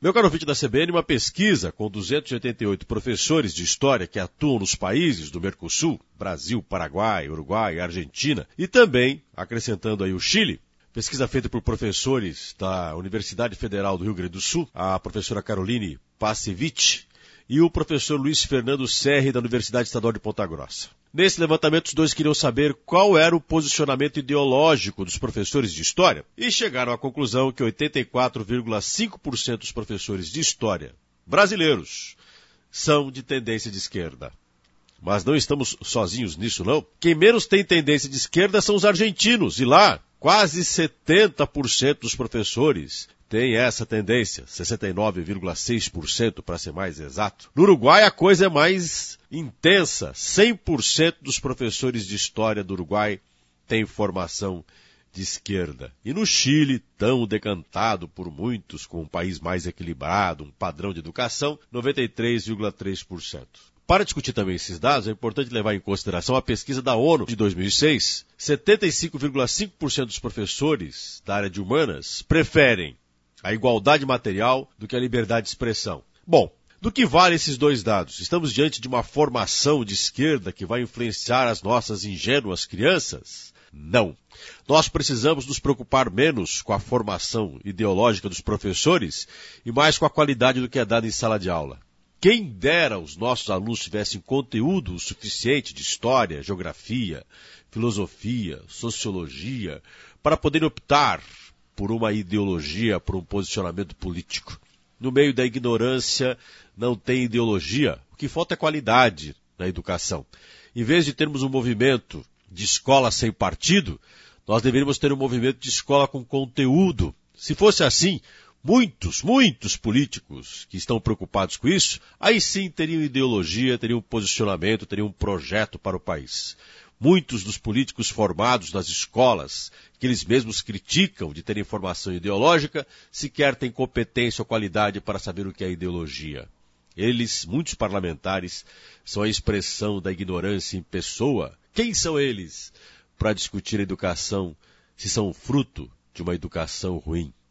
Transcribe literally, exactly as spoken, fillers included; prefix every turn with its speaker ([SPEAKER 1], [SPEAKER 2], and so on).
[SPEAKER 1] Meu caro ouvinte da C B N, uma pesquisa com duzentos e oitenta e oito professores de história que atuam nos países do Mercosul, Brasil, Paraguai, Uruguai, Argentina e também, acrescentando aí o Chile, pesquisa feita por professores da Universidade Federal do Rio Grande do Sul, a professora Caroline Pasevich e o professor Luiz Fernando Serri da Universidade Estadual de Ponta Grossa. Nesse levantamento, os dois queriam saber qual era o posicionamento ideológico dos professores de história e chegaram à conclusão que oitenta e quatro vírgula cinco por cento dos professores de história brasileiros são de tendência de esquerda. Mas não estamos sozinhos nisso, não. Quem menos tem tendência de esquerda são os argentinos, e lá quase setenta por cento dos professores tem essa tendência, sessenta e nove vírgula seis por cento para ser mais exato. No Uruguai a coisa é mais intensa, cem por cento dos professores de história do Uruguai têm formação de esquerda. E no Chile, tão decantado por muitos com um país mais equilibrado, um padrão de educação, noventa e três vírgula três por cento. Para discutir também esses dados, é importante levar em consideração a pesquisa da ONU de dois mil e seis. setenta e cinco vírgula cinco por cento dos professores da área de humanas preferem a igualdade material do que a liberdade de expressão. Bom, do que vale esses dois dados? Estamos diante de uma formação de esquerda que vai influenciar as nossas ingênuas crianças? Não. Nós precisamos nos preocupar menos com a formação ideológica dos professores e mais com a qualidade do que é dado em sala de aula. Quem dera os nossos alunos tivessem conteúdo suficiente de história, geografia, filosofia, sociologia, para poderem optar por uma ideologia, por um posicionamento político. No meio da ignorância não tem ideologia, o que falta é qualidade na educação. Em vez de termos um movimento de escola sem partido, nós deveríamos ter um movimento de escola com conteúdo. Se fosse assim, muitos, muitos políticos que estão preocupados com isso, aí sim teriam ideologia, teriam posicionamento, teriam um projeto para o país. Muitos dos políticos formados nas escolas, que eles mesmos criticam de terem formação ideológica, sequer têm competência ou qualidade para saber o que é ideologia. Eles, muitos parlamentares, são a expressão da ignorância em pessoa. Quem são eles para discutir a educação se são fruto de uma educação ruim?